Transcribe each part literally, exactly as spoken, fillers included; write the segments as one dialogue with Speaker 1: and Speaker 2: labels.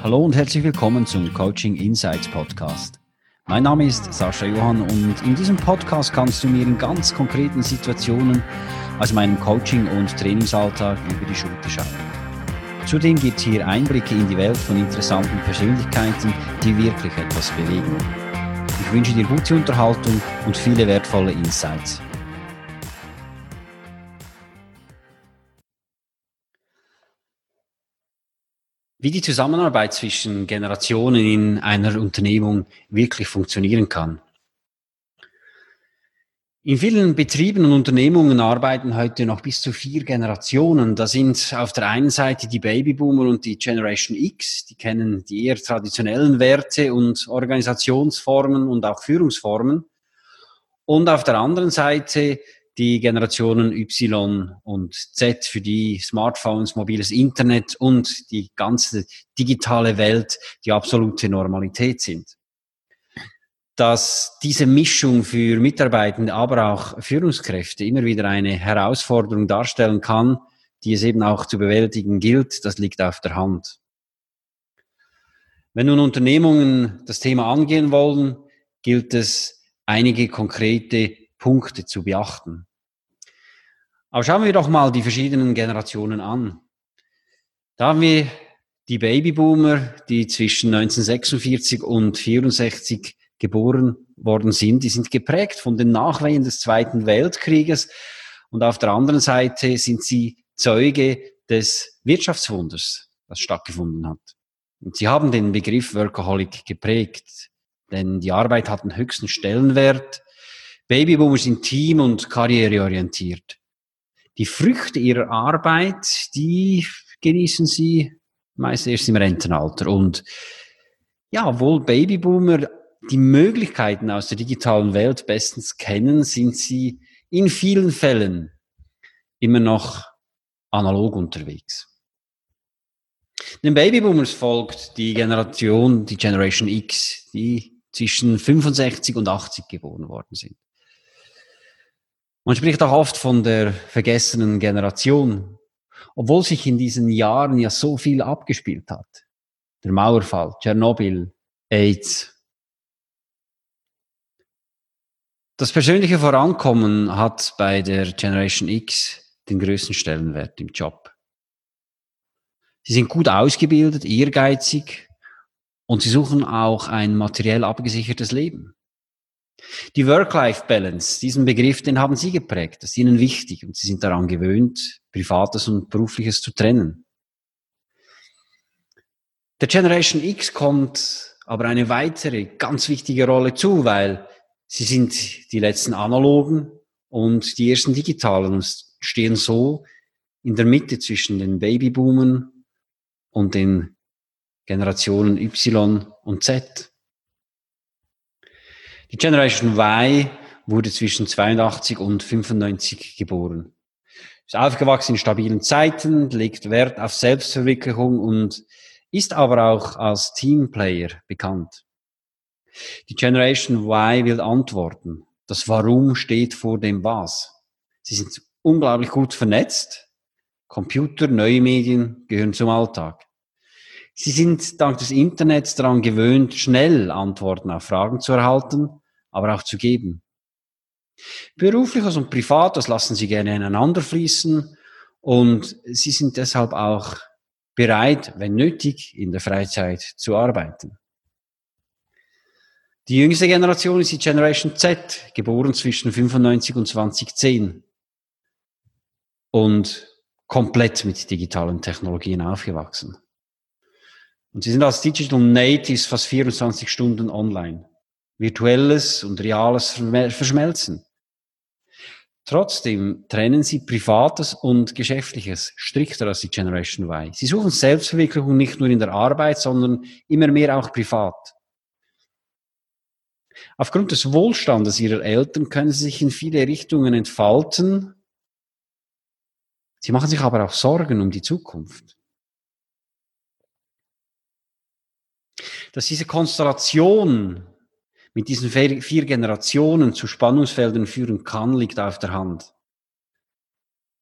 Speaker 1: Hallo und herzlich willkommen zum Coaching Insights Podcast. Mein Name ist Sascha Johann und in diesem Podcast kannst du mir in ganz konkreten Situationen aus meinem Coaching- und Trainingsalltag über die Schulter schauen. Zudem gibt es hier Einblicke in die Welt von interessanten Persönlichkeiten, die wirklich etwas bewegen. Ich wünsche dir gute Unterhaltung und viele wertvolle Insights. Wie die Zusammenarbeit zwischen Generationen in einer Unternehmung wirklich funktionieren kann. In vielen Betrieben und Unternehmungen arbeiten heute noch bis zu vier Generationen. Da sind auf der einen Seite die Babyboomer und die Generation X, die kennen die eher traditionellen Werte und Organisationsformen und auch Führungsformen. Und auf der anderen Seite die Generationen Y und Z, für die Smartphones, mobiles Internet und die ganze digitale Welt die absolute Normalität sind. Dass diese Mischung für Mitarbeitende, aber auch Führungskräfte immer wieder eine Herausforderung darstellen kann, die es eben auch zu bewältigen gilt, das liegt auf der Hand. Wenn nun Unternehmungen das Thema angehen wollen, gilt es, einige konkrete Punkte zu beachten. Aber schauen wir doch mal die verschiedenen Generationen an. Da haben wir die Babyboomer, die zwischen neunzehnhundertsechsundvierzig und vierundsechzig geboren worden sind. Die sind geprägt von den Nachwehen des Zweiten Weltkrieges und auf der anderen Seite sind sie Zeuge des Wirtschaftswunders, das stattgefunden hat. Und sie haben den Begriff Workaholic geprägt, denn die Arbeit hat einen höchsten Stellenwert. Babyboomer sind team- und karriereorientiert. Die Früchte ihrer Arbeit, die genießen sie meist erst im Rentenalter. Und ja, obwohl Babyboomer die Möglichkeiten aus der digitalen Welt bestens kennen, sind sie in vielen Fällen immer noch analog unterwegs. Den Babyboomers folgt die Generation, die Generation X, die zwischen fünfundsechzig und achtzig geboren worden sind. Man spricht auch oft von der vergessenen Generation, obwohl sich in diesen Jahren ja so viel abgespielt hat. Der Mauerfall, Tschernobyl, AIDS. Das persönliche Vorankommen hat bei der Generation X den größten Stellenwert im Job. Sie sind gut ausgebildet, ehrgeizig und sie suchen auch ein materiell abgesichertes Leben. Die Work-Life-Balance, diesen Begriff, den haben sie geprägt. Das ist ihnen wichtig und sie sind daran gewöhnt, Privates und Berufliches zu trennen. Der Generation X kommt aber eine weitere ganz wichtige Rolle zu, weil sie sind die letzten analogen und die ersten digitalen und stehen so in der Mitte zwischen den Babyboomern und den Generationen Y und Z. Die Generation Y wurde zwischen zweiundachtzig und fünfundneunzig geboren. Ist aufgewachsen in stabilen Zeiten, legt Wert auf Selbstverwirklichung und ist aber auch als Teamplayer bekannt. Die Generation Y will antworten. Das Warum steht vor dem Was. Sie sind unglaublich gut vernetzt. Computer, neue Medien gehören zum Alltag. Sie sind dank des Internets daran gewöhnt, schnell Antworten auf Fragen zu erhalten, aber auch zu geben. Berufliches und Privates lassen sie gerne ineinander fließen und sie sind deshalb auch bereit, wenn nötig, in der Freizeit zu arbeiten. Die jüngste Generation ist die Generation Z, geboren zwischen fünfundneunzig und zweitausendzehn und komplett mit digitalen Technologien aufgewachsen. Und sie sind als Digital Natives fast vierundzwanzig Stunden online. Virtuelles und Reales verschmelzen. Trotzdem trennen sie Privates und Geschäftliches strikter als die Generation Y. Sie suchen Selbstverwirklichung nicht nur in der Arbeit, sondern immer mehr auch privat. Aufgrund des Wohlstandes ihrer Eltern können sie sich in viele Richtungen entfalten. Sie machen sich aber auch Sorgen um die Zukunft. Dass diese Konstellation mit diesen vier Generationen zu Spannungsfeldern führen kann, liegt auf der Hand.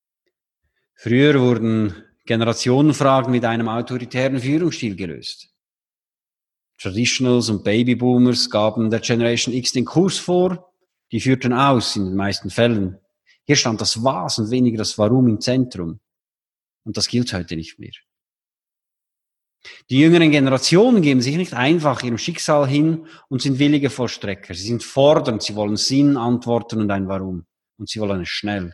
Speaker 1: Früher wurden Generationenfragen mit einem autoritären Führungsstil gelöst. Traditionals und Babyboomers gaben der Generation X den Kurs vor, die führten aus in den meisten Fällen. Hier stand das Was und weniger das Warum im Zentrum. Und das gilt heute nicht mehr. Die jüngeren Generationen geben sich nicht einfach ihrem Schicksal hin und sind willige Vollstrecker. Sie sind fordernd, sie wollen Sinn, Antworten und ein Warum. Und sie wollen es schnell.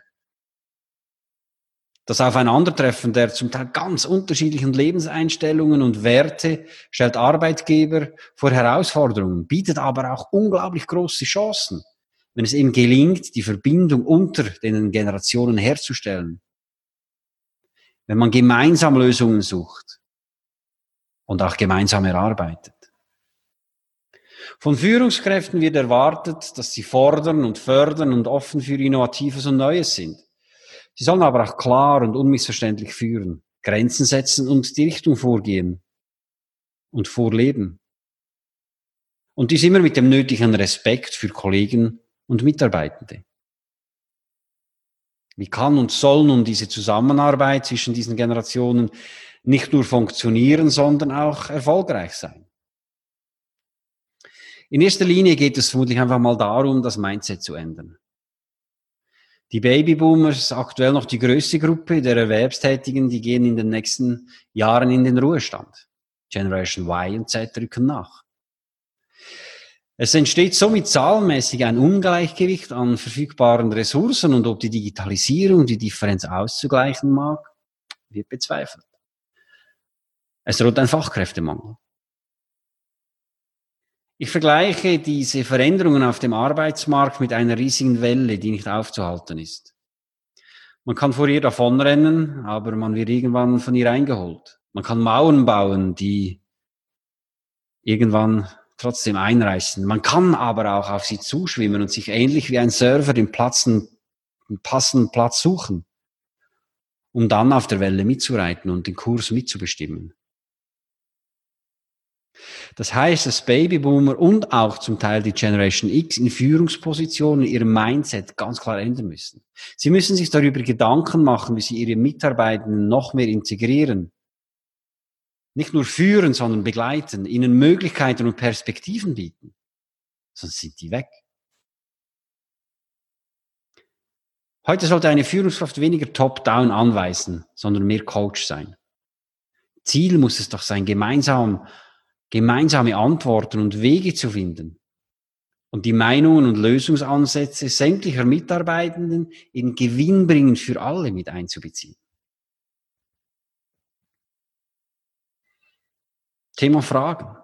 Speaker 1: Das Aufeinandertreffen der zum Teil ganz unterschiedlichen Lebenseinstellungen und Werte stellt Arbeitgeber vor Herausforderungen, bietet aber auch unglaublich große Chancen, wenn es eben gelingt, die Verbindung unter den Generationen herzustellen. Wenn man gemeinsam Lösungen sucht und auch gemeinsam erarbeitet. Von Führungskräften wird erwartet, dass sie fordern und fördern und offen für Innovatives und Neues sind. Sie sollen aber auch klar und unmissverständlich führen, Grenzen setzen und die Richtung vorgehen und vorleben. Und dies immer mit dem nötigen Respekt für Kollegen und Mitarbeitende. Wie kann und soll nun diese Zusammenarbeit zwischen diesen Generationen nicht nur funktionieren, sondern auch erfolgreich sein? In erster Linie geht es vermutlich einfach mal darum, das Mindset zu ändern. Die Babyboomers, aktuell noch die größte Gruppe der Erwerbstätigen, die gehen in den nächsten Jahren in den Ruhestand. Generation Y und Z rücken nach. Es entsteht somit zahlenmäßig ein Ungleichgewicht an verfügbaren Ressourcen und ob die Digitalisierung die Differenz auszugleichen mag, wird bezweifelt. Es droht ein Fachkräftemangel. Ich vergleiche diese Veränderungen auf dem Arbeitsmarkt mit einer riesigen Welle, die nicht aufzuhalten ist. Man kann vor ihr davonrennen, aber man wird irgendwann von ihr eingeholt. Man kann Mauern bauen, die irgendwann trotzdem einreißen. Man kann aber auch auf sie zuschwimmen und sich ähnlich wie ein Surfer den, Platzen, den passenden Platz suchen, um dann auf der Welle mitzureiten und den Kurs mitzubestimmen. Das heißt, dass Babyboomer und auch zum Teil die Generation X in Führungspositionen ihr Mindset ganz klar ändern müssen. Sie müssen sich darüber Gedanken machen, wie sie ihre Mitarbeitenden noch mehr integrieren. Nicht nur führen, sondern begleiten, ihnen Möglichkeiten und Perspektiven bieten. Sonst sind die weg. Heute sollte eine Führungskraft weniger top-down anweisen, sondern mehr Coach sein. Ziel muss es doch sein, gemeinsam gemeinsame Antworten und Wege zu finden und die Meinungen und Lösungsansätze sämtlicher Mitarbeitenden in gewinnbringend für alle mit einzubeziehen. Thema Fragen.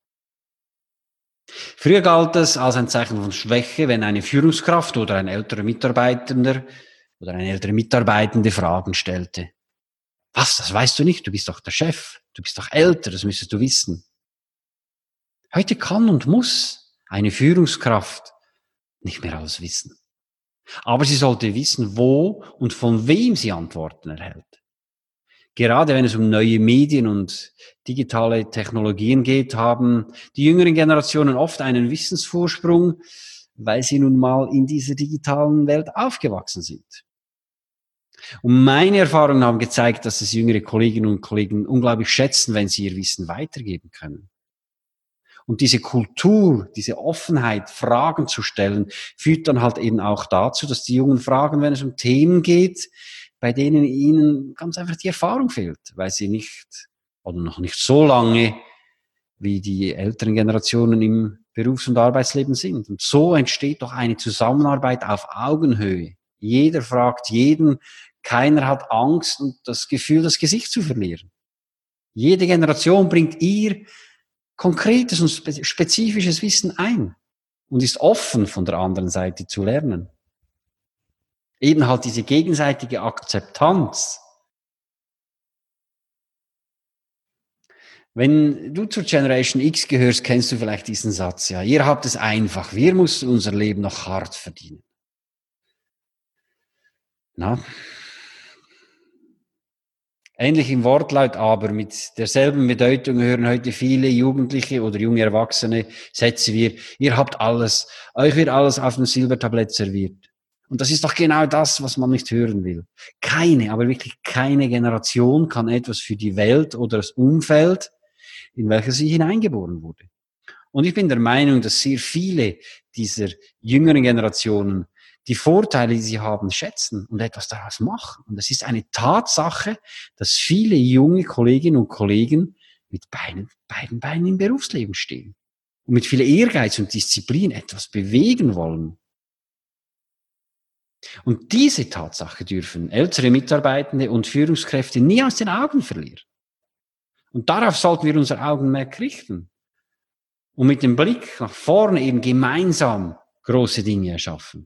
Speaker 1: Früher galt es als ein Zeichen von Schwäche, wenn eine Führungskraft oder ein älterer Mitarbeitender oder eine ältere Mitarbeitende Fragen stellte. Was, das weißt du nicht? Du bist doch der Chef. Du bist doch älter, das müsstest du wissen. Heute kann und muss eine Führungskraft nicht mehr alles wissen. Aber sie sollte wissen, wo und von wem sie Antworten erhält. Gerade wenn es um neue Medien und digitale Technologien geht, haben die jüngeren Generationen oft einen Wissensvorsprung, weil sie nun mal in dieser digitalen Welt aufgewachsen sind. Und meine Erfahrungen haben gezeigt, dass es jüngere Kolleginnen und Kollegen unglaublich schätzen, wenn sie ihr Wissen weitergeben können. Und diese Kultur, diese Offenheit, Fragen zu stellen, führt dann halt eben auch dazu, dass die Jungen fragen, wenn es um Themen geht, bei denen ihnen ganz einfach die Erfahrung fehlt, weil sie nicht oder noch nicht so lange wie die älteren Generationen im Berufs- und Arbeitsleben sind. Und so entsteht doch eine Zusammenarbeit auf Augenhöhe. Jeder fragt jeden, keiner hat Angst und das Gefühl, das Gesicht zu verlieren. Jede Generation bringt ihr konkretes und spezifisches Wissen ein und ist offen von der anderen Seite zu lernen. Eben halt diese gegenseitige Akzeptanz. Wenn du zur Generation X gehörst, kennst du vielleicht diesen Satz, ja, ihr habt es einfach, wir mussten unser Leben noch hart verdienen. Na? Ähnlich im Wortlaut, aber mit derselben Bedeutung hören heute viele Jugendliche oder junge Erwachsene Sätze wie, ihr habt alles, euch wird alles auf dem Silbertablett serviert. Und das ist doch genau das, was man nicht hören will. Keine, aber wirklich keine Generation kann etwas für die Welt oder das Umfeld, in welche sie hineingeboren wurde. Und ich bin der Meinung, dass sehr viele dieser jüngeren Generationen die Vorteile, die sie haben, schätzen und etwas daraus machen. Und es ist eine Tatsache, dass viele junge Kolleginnen und Kollegen mit beiden, beiden Beinen im Berufsleben stehen und mit viel Ehrgeiz und Disziplin etwas bewegen wollen. Und diese Tatsache dürfen ältere Mitarbeitende und Führungskräfte nie aus den Augen verlieren. Und darauf sollten wir unser Augenmerk richten. Und mit dem Blick nach vorne eben gemeinsam große Dinge erschaffen.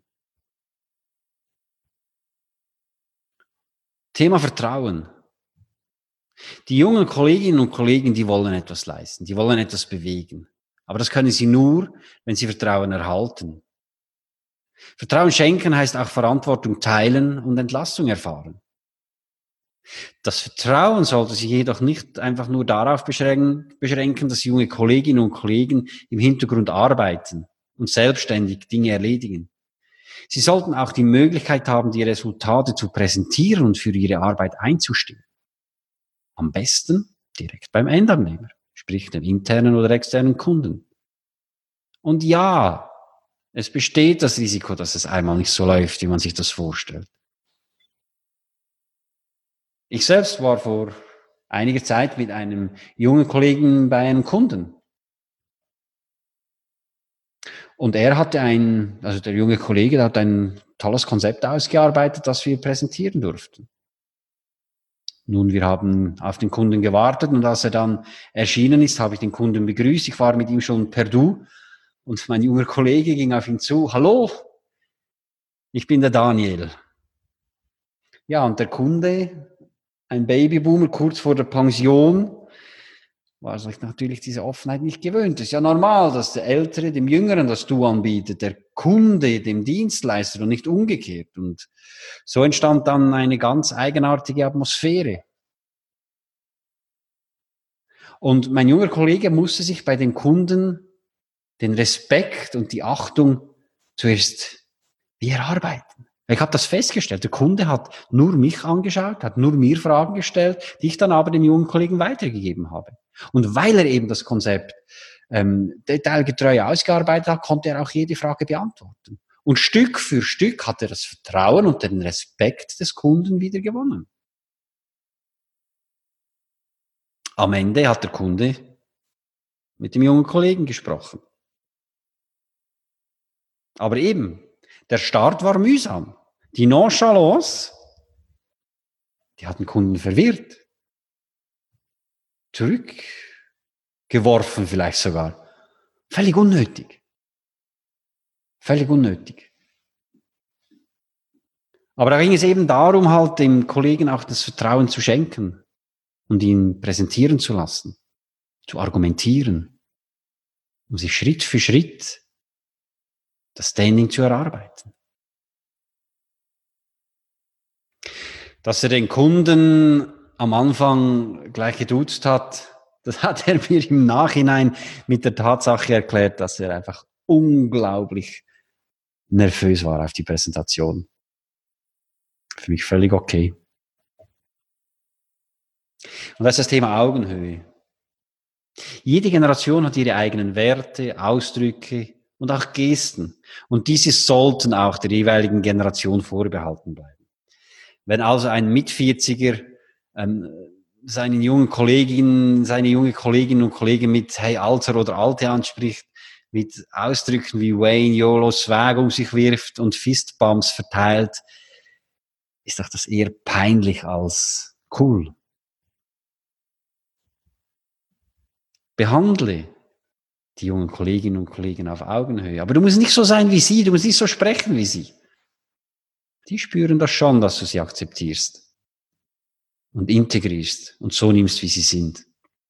Speaker 1: Thema Vertrauen. Die jungen Kolleginnen und Kollegen, die wollen etwas leisten, die wollen etwas bewegen. Aber das können sie nur, wenn sie Vertrauen erhalten. Vertrauen schenken heißt auch Verantwortung teilen und Entlastung erfahren. Das Vertrauen sollte sich jedoch nicht einfach nur darauf beschränken, dass junge Kolleginnen und Kollegen im Hintergrund arbeiten und selbstständig Dinge erledigen. Sie sollten auch die Möglichkeit haben, die Resultate zu präsentieren und für ihre Arbeit einzustehen. Am besten direkt beim Endabnehmer, sprich dem internen oder externen Kunden. Und ja, es besteht das Risiko, dass es einmal nicht so läuft, wie man sich das vorstellt. Ich selbst war vor einiger Zeit mit einem jungen Kollegen bei einem Kunden. Und er hatte ein, also der junge Kollege, der hat ein tolles Konzept ausgearbeitet, das wir präsentieren durften. Nun, wir haben auf den Kunden gewartet und als er dann erschienen ist, habe ich den Kunden begrüßt. Ich war mit ihm schon per Du und mein junger Kollege ging auf ihn zu. Hallo, ich bin der Daniel. Ja, und der Kunde, ein Babyboomer kurz vor der Pension, war sich natürlich diese Offenheit nicht gewöhnt. Es ist ja normal, dass der Ältere dem Jüngeren das Du anbietet, der Kunde dem Dienstleister und nicht umgekehrt. Und so entstand dann eine ganz eigenartige Atmosphäre. Und mein junger Kollege musste sich bei den Kunden den Respekt und die Achtung zuerst wie erarbeiten. Ich habe das festgestellt. Der Kunde hat nur mich angeschaut, hat nur mir Fragen gestellt, die ich dann aber dem jungen Kollegen weitergegeben habe. Und weil er eben das Konzept ähm, detailgetreu ausgearbeitet hat, konnte er auch jede Frage beantworten. Und Stück für Stück hat er das Vertrauen und den Respekt des Kunden wieder gewonnen. Am Ende hat der Kunde mit dem jungen Kollegen gesprochen. Aber eben, der Start war mühsam. Die Nonchalance, die hat den Kunden verwirrt. Zurückgeworfen vielleicht sogar. Völlig unnötig. Völlig unnötig. Aber da ging es eben darum, halt dem Kollegen auch das Vertrauen zu schenken und ihn präsentieren zu lassen, zu argumentieren, um sich Schritt für Schritt das Standing zu erarbeiten. Dass er den Kunden am Anfang gleich geduzt hat, das hat er mir im Nachhinein mit der Tatsache erklärt, dass er einfach unglaublich nervös war auf die Präsentation. Für mich völlig okay. Und das ist das Thema Augenhöhe. Jede Generation hat ihre eigenen Werte, Ausdrücke und auch Gesten. Und diese sollten auch der jeweiligen Generation vorbehalten bleiben. Wenn also ein Mitvierziger ähm, seinen jungen Kolleginnen, seine junge Kolleginnen und Kollegen mit Hey Alter oder Alte anspricht, mit Ausdrücken wie Wayne, YOLO, Swag um sich wirft und Fistbumps verteilt, ist doch das eher peinlich als cool. Behandle die jungen Kolleginnen und Kollegen auf Augenhöhe. Aber du musst nicht so sein wie sie, du musst nicht so sprechen wie sie. Die spüren das schon, dass du sie akzeptierst und integrierst und so nimmst, wie sie sind.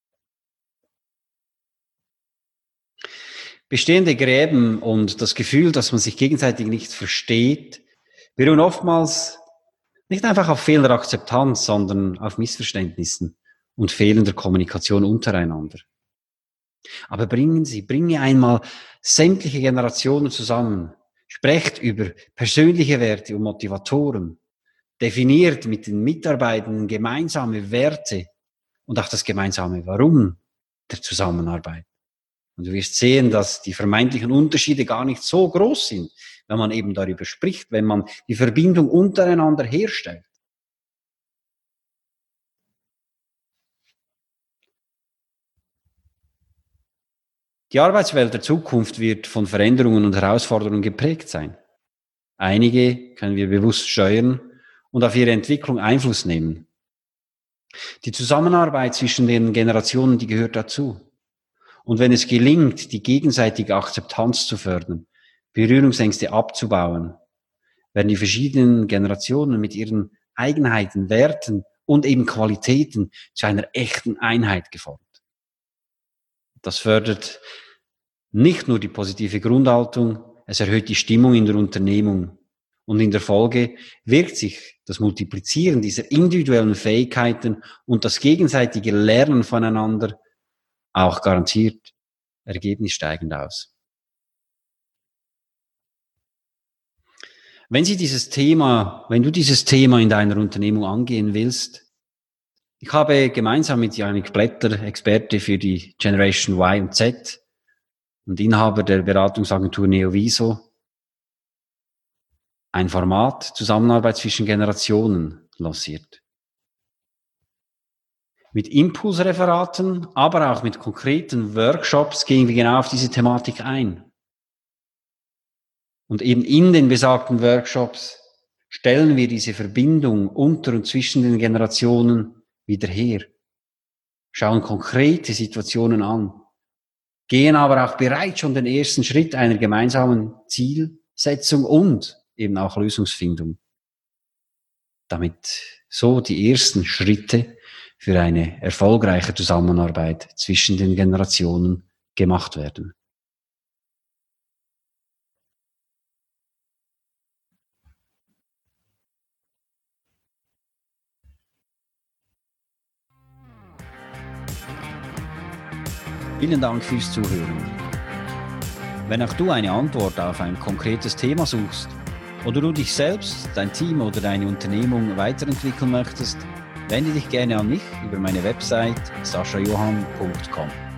Speaker 1: Bestehende Gräben und das Gefühl, dass man sich gegenseitig nicht versteht, beruhen oftmals nicht einfach auf fehlender Akzeptanz, sondern auf Missverständnissen und fehlender Kommunikation untereinander. Aber bringen Sie, bringe einmal sämtliche Generationen zusammen. Sprecht über persönliche Werte und Motivatoren. Definiert mit den Mitarbeitenden gemeinsame Werte und auch das gemeinsame Warum. der Zusammenarbeit. Und du wirst sehen, dass die vermeintlichen Unterschiede gar nicht so groß sind, wenn man eben darüber spricht, wenn man die Verbindung untereinander herstellt. Die Arbeitswelt der Zukunft wird von Veränderungen und Herausforderungen geprägt sein. Einige können wir bewusst steuern und auf ihre Entwicklung Einfluss nehmen. Die Zusammenarbeit zwischen den Generationen, die gehört dazu. Und wenn es gelingt, die gegenseitige Akzeptanz zu fördern, Berührungsängste abzubauen, werden die verschiedenen Generationen mit ihren Eigenheiten, Werten und eben Qualitäten zu einer echten Einheit geformt. Das fördert nicht nur die positive Grundhaltung, es erhöht die Stimmung in der Unternehmung. Und in der Folge wirkt sich das Multiplizieren dieser individuellen Fähigkeiten und das gegenseitige Lernen voneinander auch garantiert ergebnissteigend aus. Wenn Sie dieses Thema, wenn du dieses Thema in deiner Unternehmung angehen willst, ich habe gemeinsam mit Janik Blätter, Experte für die Generation Y und Z und Inhaber der Beratungsagentur Neoviso, ein Format Zusammenarbeit zwischen Generationen lanciert. Mit Impulsreferaten, aber auch mit konkreten Workshops gehen wir genau auf diese Thematik ein. Und eben in den besagten Workshops stellen wir diese Verbindung unter und zwischen den Generationen wieder her, schauen konkrete Situationen an, gehen aber auch bereits schon den ersten Schritt einer gemeinsamen Zielsetzung und eben auch Lösungsfindung, damit so die ersten Schritte für eine erfolgreiche Zusammenarbeit zwischen den Generationen gemacht werden. Vielen Dank fürs Zuhören. Wenn auch du eine Antwort auf ein konkretes Thema suchst oder du dich selbst, dein Team oder deine Unternehmung weiterentwickeln möchtest, wende dich gerne an mich über meine Website sascha johann punkt com.